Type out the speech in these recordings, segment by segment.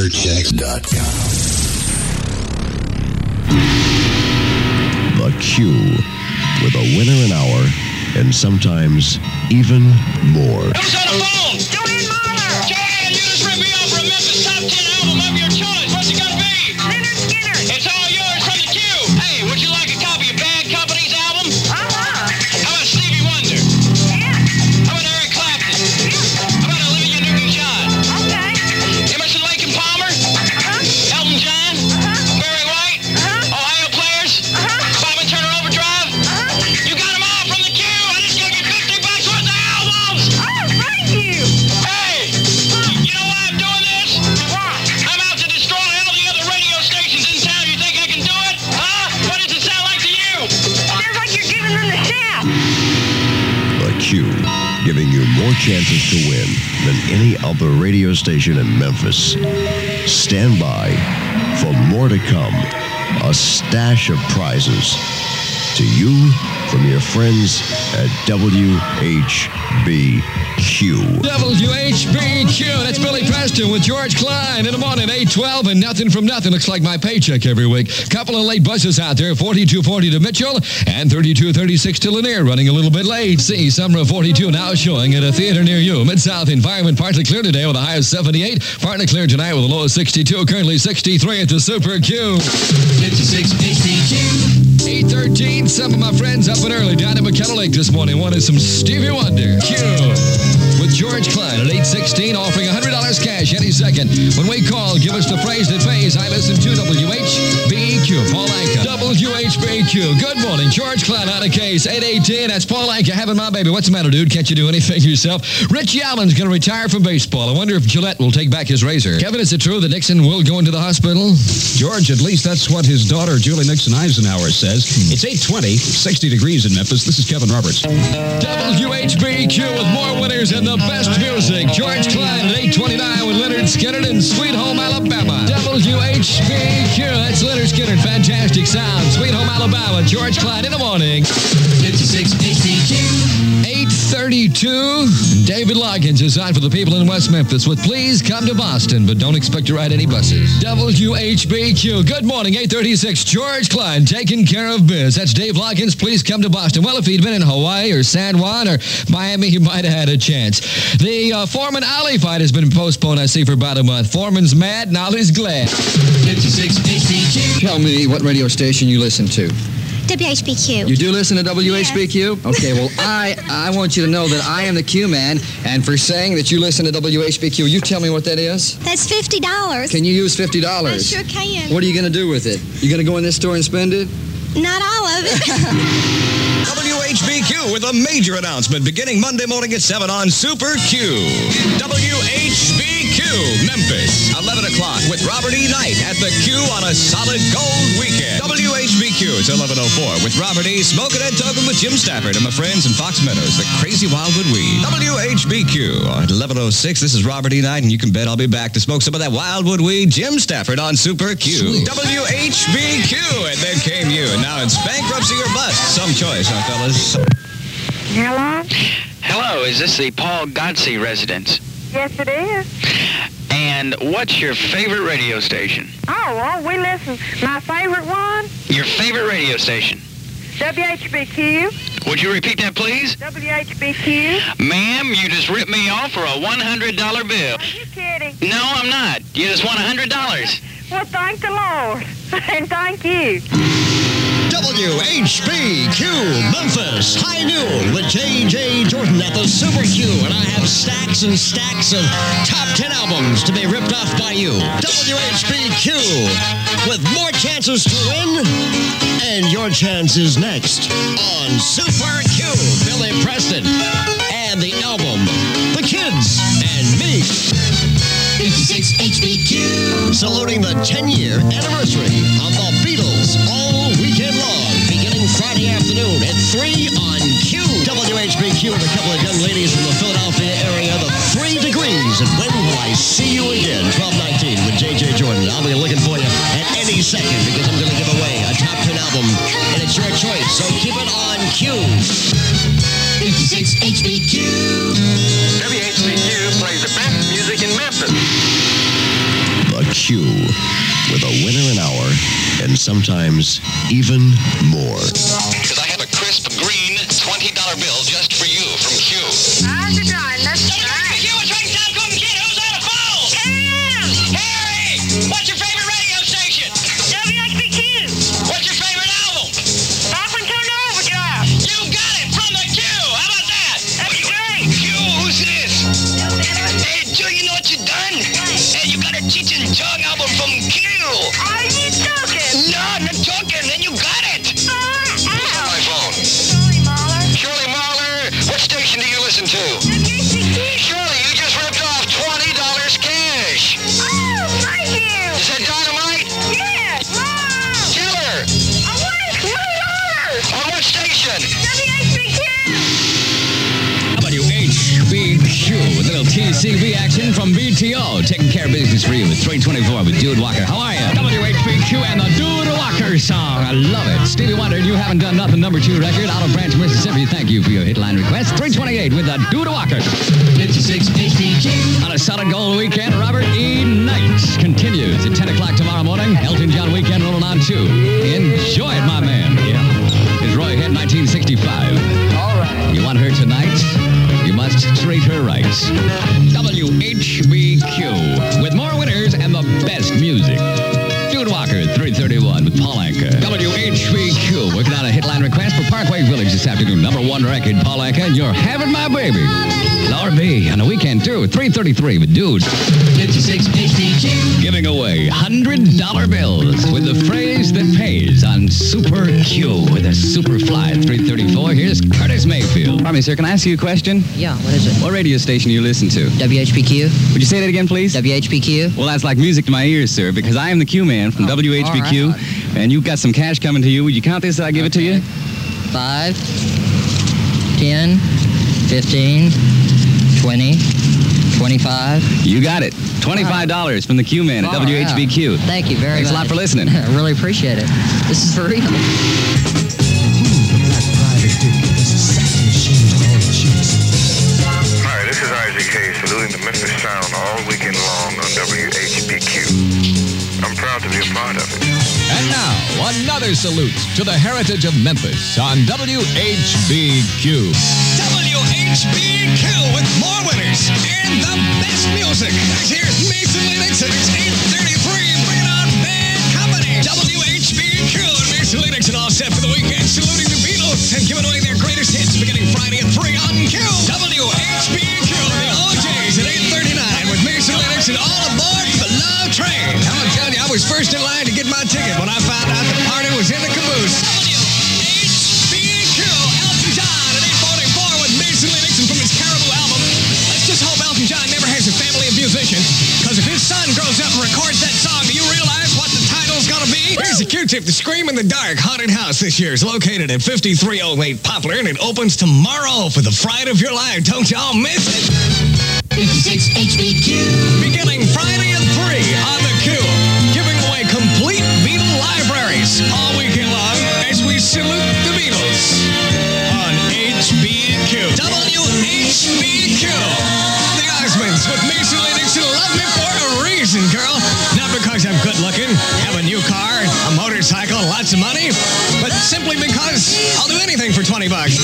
SuperCheck.com. The Q, with a winner an hour, and sometimes even more. Who's on the phone? Joanne Mahler. Joanne, you just ripped me off for a Memphis Top 10 album of your choice. What's it gonna be? Leonard Skinner. It's all yours from the Q. Hey, would you like a copy of Bad Company's album? How about Stevie Wonder? Yeah. How about Eric Clapton? Yeah. How about Olivia Newton-John? Okay. Emerson, Lake and Palmer? Elton John? Barry White? Ohio Players? Bob and Turner Overdrive? You got them all from the Q. I just gave you $50 worth of albums. Oh, thank you. Hey, you know why I'm doing this? Why? I'm out to destroy all the other radio stations in town. You think I can do it? Huh? What does it sound like to you? Sounds like you're giving them the shaft. The Q, giving you more chances to win than any other radio station in Memphis. Stand by for more to come. A stash of prizes to you from your friends at WHBQ. WHBQ, that's Billy Preston with George Klein in the morning, 8:12, and nothing from nothing. Looks like my paycheck every week. Couple of late buses out there, 4240 to Mitchell and 3236 to Lanier, running a little bit late. See Summer of 42 now showing at a theater near you. Mid-South environment partly clear today with a high of 78, partly clear tonight with a low of 62, currently 63 at the Super Q. 56 HBQ. 8:13, some of my friends up and early down in McKenna Lake this morning wanted some Stevie Wonder. Q with George Klein at 8:16, offering $100 cash any second. When we call, give us the phrase that pays. I listen to WHBQ. Paul Anka. WHBQ. Good morning. George Klein out of case. 8:18. That's Paul Anka having my baby. What's the matter, dude? Can't you do anything yourself? Richie Allen's going to retire from baseball. I wonder if Gillette will take back his razor. Kevin, is it true that Nixon will go into the hospital? George, at least that's what his daughter, Julie Nixon Eisenhower, says. It's 8:20, 60 degrees in Memphis. This is Kevin Roberts. WHBQ with more winners and the best music. George Klein at 8:29 with Leonard Skinner in Sweet Home, Alabama. WHBQ, that's Leonard Skinner. Fantastic sound. Sweet Home, Alabama. George Klein in the morning. 56 HBQ. 8:32. David Loggins is on for the people in West Memphis with Please Come to Boston, but don't expect to ride any buses. WHBQ. Good morning, 8:36. George Klein taking care of biz. That's Dave Loggins. Please come to Boston. Well, if he'd been in Hawaii or San Juan or Miami, he might have had a chance. The Foreman-Ali fight has been postponed, I see, for about a month. Foreman's mad and Ali's glad. 56 HBQ. Tell me what radio station you listen to. WHBQ. You do listen to WHBQ? Okay, well, I want you to know that I am the Q-man, and for saying that you listen to WHBQ, you tell me what that is? That's $50. Can you use $50? I sure can. What are you going to do with it? You going to go in this store and spend it? Not all of it. WHBQ with a major announcement beginning Monday morning at 7 on Super Q. WHBQ, Memphis, 11 o'clock with Robert E. Knight at the Q on a solid gold weekend. WHBQ, it's 11:04 with Robert E. smoking and talking with Jim Stafford and my friends in Fox Meadows, the Crazy Wildwood Weed. WHBQ at 11:06, this is Robert E. Knight, and you can bet I'll be back to smoke some of that Wildwood Weed. Jim Stafford on Super Q. Sweet. WHBQ, and then came you, and now it's bankruptcy or bust. Some choice, huh, fellas? Hello? Hello, is this the Paul Godsey residence? Yes, it is. And what's your favorite radio station? Oh, well, we listen. My favorite one? Your favorite radio station? WHBQ. Would you repeat that, please? WHBQ. Ma'am, you just ripped me off for a $100 bill. Are you kidding? No, I'm not. You just won $100. Well, thank the Lord. And thank you. WHBQ Memphis, high noon with J.J. Jordan at the Super Q, and I have stacks and stacks of top 10 albums to be ripped off by you. WHBQ with more chances to win, and your chance is next on Super Q. Billy Preston and the album The Kids and Me. 56 HBQ. Saluting the 10-year anniversary of the Beatles all weekend long, beginning Friday afternoon at 3 on Q. WHBQ and a couple of young ladies from the Philadelphia area, the 3 Degrees, and When Will I See You Again, 1219 with J.J. Jordan. I'll be looking for you at any second because I'm going to give away a top 10 album, and it's your choice, so keep it on Q. 56 HBQ. WHBQ plays the best music in Memphis. The Q Q with a winner an hour and sometimes even more. Because I have a crisp green $20 bill just for you from Q. How's it going? That's WHBQ is right down Golden Kid. Who's on the phone? Harry! What's your favorite radio station? WHBQ. What's your favorite album? Often turned overdrive. You got it from the Q. How about that? That's great. Q, who's this? Hey, Joe, you know what you done? Hey, you got a Cheech and Chong album from Q. Are you joking? No, I'm not joking. Then you got it. Who's on my phone? Shirley Mahler. Shirley Mahler. What station do you listen to? WHBQ. Shirley, you just ripped off $20 cash. Oh, thank you. Is that dynamite? Yes. Wow. Tell her. I want $20. On what station? WHBQ. WHBQ, with a little TCB action from BTO, taking care of business for you with 324 with Dude Walker. How are you? WHBQ and the Dude Walker song. I love it. Stevie Wonder, You Haven't Done Nothing, #2 record, Olive Branch, Mississippi. Thank you for your hitline request. 328 with the Dude Walker. 56 HBQ. On a solid gold weekend, Robert E. Knight continues at 10 o'clock tomorrow morning. Elton John weekend rolling on too. Enjoy it, my man. Yeah. Is Roy Head 1965. All right. You want her tonight? You must treat her right. WHBQ, with more winners and the best music. Dude Walker, 331 with Paul Anka. WHBQ, working on a hitline request for Parkway Village this afternoon. #1 record, Paul Anka, and You're Having My Baby. Laura B, on the weekend too, 333 with Dude. 56 HBQ. Giving away $100 bills with the phrase that pays on Super Q with a super fly at 334. Here's Curtis Mayfield. Pardon me, sir, can I ask you a question? Yeah, what is it? What radio station do you listen to? WHBQ. Would you say that again, please? WHBQ. Well, that's like music to my ears, sir, because I am the Q man from WHBQ, all right. and you've got some cash coming to you. Would you count this? I give it to you? 5, 10, 15, 20, 25. You got it. $25 from the Q man at All WHBQ. right. Thank you very Thanks much. a lot for listening. I really appreciate it. This is for real. Hi, this is Isaac Hayes saluting the Memphis Sound all weekend long on WHBQ. I'm proud to be a part of it. And now, another salute to the heritage of Memphis on WHBQ. WHBQ with more winners and the best music. Guys, here's Mason Lennox and it's 8:33. Bring it on, Bad Company. WHBQ and Mason Lennox and all set for the weekend, saluting the Beatles and giving away their greatest hits beginning Friday at 3 on Q. WHBQ and the OJs at 8:39 with Mason Lennox and all aboard the Love Train. I'm telling you, I was first in line to get my ticket when I found out the party was in the caboose. WHBQ, Elton John at 8:44 with Mason Lennox and from his Caribou album. Let's just hope Elton John never has a family of musicians, because if his son grows up and records that song, do you realize what the title's gonna be? Here's the Q-tip. The Scream in the Dark Haunted House this year is located at 5308 Poplar, and it opens tomorrow for the fright of your life. Don't y'all miss it. 56 HBQ. Beginning Friday at 3 on the Q. Giving away complete Beatle libraries all weekend long as we salute the Beatles on HBQ. WHBQ. The Osmonds with Mason Lennox and love me for a reason, girl. Not because I'm good looking, have a new car, a motorcycle, and lots of money, but simply because I'll do anything for $20.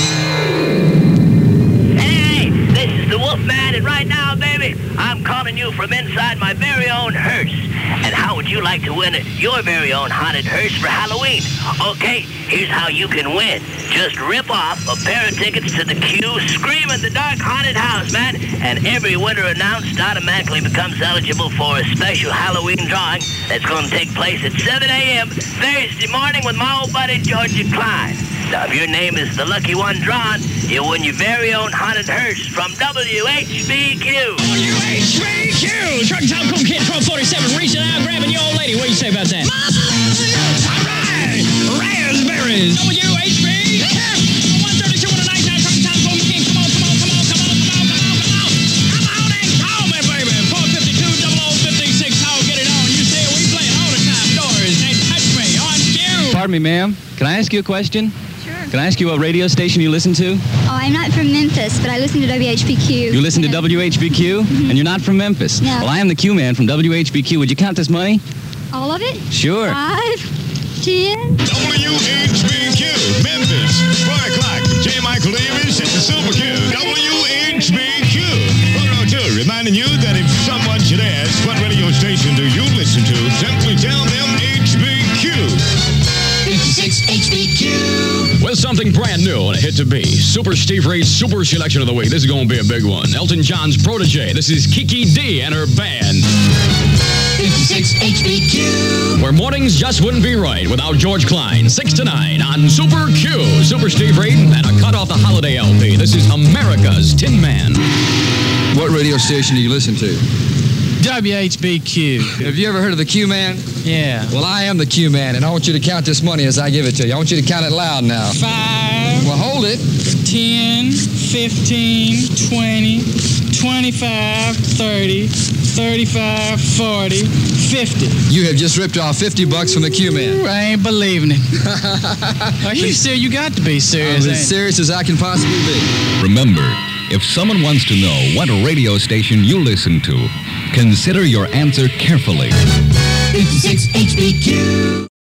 Hey, this is the Wolfman, and right now, baby, I'm calling you from inside my very own hearse. And how would you like to win your very own haunted hearse for Halloween? Okay, here's how you can win. Just rip off a pair of tickets to the Q Scream in the Dark Haunted House, man. And every winner announced automatically becomes eligible for a special Halloween drawing that's going to take place at 7 a.m. Thursday morning with my old buddy Georgia Klein. Now, if your name is the lucky one drawn, you'll win your very own haunted hearse from WHBQ. WHBQ! Truck Top Cool Kid 1247 reaching out, grabbing your old lady. What do you say about that? All right! Raspberries! WHBQ! 132 and a night now, Truck Top Cool Kid. Come on, come on, come on, come on, come on, come on, come on! Come on and call me, baby! 452-0056, I'll get it on. You say we play all the time. Doors and touch me on you. Pardon me, ma'am. Can I ask you a question? Sure. Can I ask you what radio station you listen to? Oh, I'm not from Memphis, but I listen to WHBQ. You listen to WHBQ? Mm-hmm. And you're not from Memphis? No. Well, I am the Q-Man from WHBQ. Would you count this money? All of it? Sure. 5, 10. WHBQ, Memphis. 4 o'clock with J. Michael Davis and the Super Q. WHBQ. 402, reminding you that if someone should ask, what radio station do you listen to, simply tell them HBQ. 56 HBQ. With something brand new and a hit to be. Super Steve Ray's Super Selection of the Week. This is going to be a big one. Elton John's protege. This is Kiki D and her band. 56 HBQ. Where mornings just wouldn't be right without George Klein. 6 to 9 on Super Q. Super Steve Ray and a cut off the holiday LP. This is America's Tin Man. What radio station do you listen to? WHBQ. Have you ever heard of the Q-Man? Yeah. Well, I am the Q-Man, and I want you to count this money as I give it to you. I want you to count it loud now. 5. Well, hold it. 10, 15, 20, 25, 30, 35, 40, 50. You have just ripped off $50 from the Q-Man. I ain't believing it. Are you serious? You got to be serious. I'm as serious as I can possibly be. Remember, if someone wants to know what radio station you listen to, consider your answer carefully. 56 HBQ.